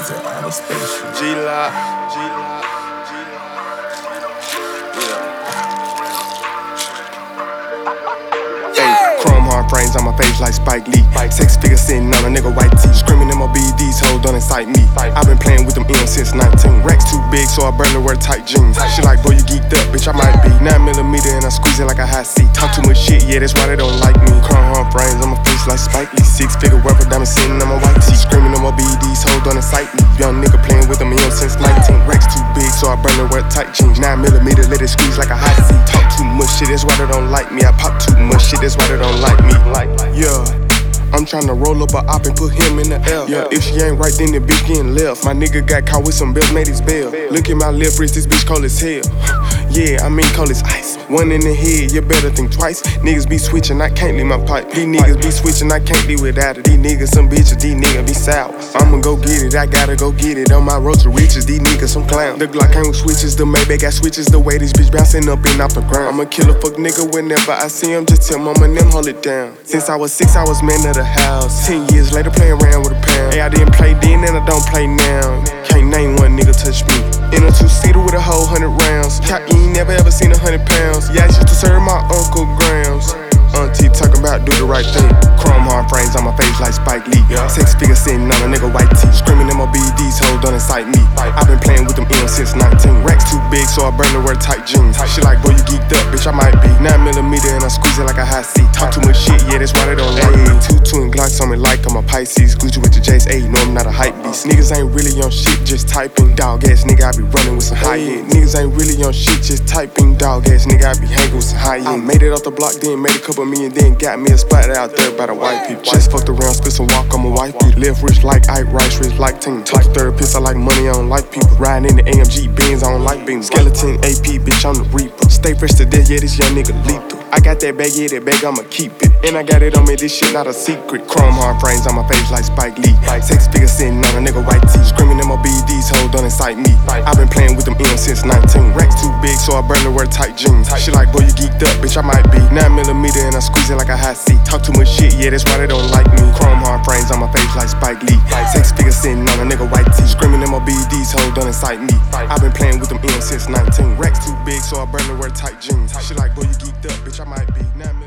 niggas in outer space. G-Lock. Chrome hard frames on my face like Spike Lee. 6 figures sitting on a nigga white tee. Screaming MOBD's hoes don't incite me. I've been playing with them M's since 19. Racks too big, so I burn to wear tight jeans. She like, boy, you geeked up, bitch, I might be 9mm and I squeeze it like a high C. Talk too much shit, yeah, that's why they don't like me. Chrome hard frames on my face like Spike Lee. 6-figure rapper diamond sitting on my white tee. Screaming MOBD's hoes don't incite me. Young nigga playing with them M's since 19. Racks too big, so I burn to wear tight jeans. 9mm, let it squeeze like a high C. Talk too much shit, that's why they don't like me. I pop too much shit, that's why they don't like me. Yeah, I'm tryna roll up a op and put him in the L. Yeah, if she ain't right, then the bitch getting left. My nigga got caught with some bells, made his bail. Look at my left wrist, this bitch cold as hell. Yeah, I mean cold as ice. One in the head, you better think twice. Niggas be switching, I can't leave my pipe. These niggas be switching, I can't leave without it. These niggas some bitches, these niggas be sour. I'ma go get it, I gotta go get it. On my road to riches, these niggas some clowns. The Glock came with switches, the Maybach got switches. The way this bitch bouncing up and off the ground. I'ma kill a fuck nigga whenever I see him. Just tell mama and them hold it down. Since I was 6, I was man of the house. 10 years later, playing around with a pound. Hey, I didn't play then and I don't play now. Can't name one nigga touch me. In a 2-seater with a whole 100 rounds. Top, you ain't never ever seen 100 pounds. Yeah, I used to serve my Uncle Grams. Auntie talking about do the right thing. Chrome hard frames on my face like Spike Lee. 6 figures sitting on a nigga white tee. Screaming MOBD's hoes don't incite me. I've been playing with them M's since 19. Racks too big, so I burn to wear tight jeans. She like, boy, you geeked up, bitch, I might be 9mm and I squeeze it like a high C. Talk too much shit, yeah, that's why they don't like me. 2 twin Glocks on me like I'm a Pisces. Gucci with the J's, ayy, no, I'm not a hype beast. Niggas ain't really on shit, just typing. Dog ass nigga, I be running with some high end. Niggas ain't really on shit, just typing. Dog ass nigga, I be hanging with some high end. I made it off the block, then made a couple million, then got me a spot out there by the white people. Just fucked around, spit some walk on my white people. Left wrist like Ike, right wrist like Ting. Took the third piss, I like money, I don't like people. Riding in the AMG Benz, I don't like beans. Skeleton AP, bitch, I'm the reaper. Stay fresh to death, yeah, this young nigga lethal. I got that bag, yeah, that bag, I'ma keep it. And I got it on me, this shit not a secret. Chrome hard frames on my face like Spike Lee. 6 figures sitting on a nigga white tee. Screaming MOBD's hoes don't incite me. I've been playing with them M's since 19. Racks too big, so I burn to wear tight jeans. She like, boy, you geeked up, bitch, I might be 9mm and I squeeze it like a high C. Talk too much shit, yeah, that's why they don't like me. Chrome hard frames on my face like Spike Lee. 6 figures sitting on a nigga white tee. Screaming MOBD's hoes don't incite me. I've been playing with them M's since 19. Racks too big, so I burn to wear tight jeans. She like, boy, you geeked up, bitch, I might be 9mm.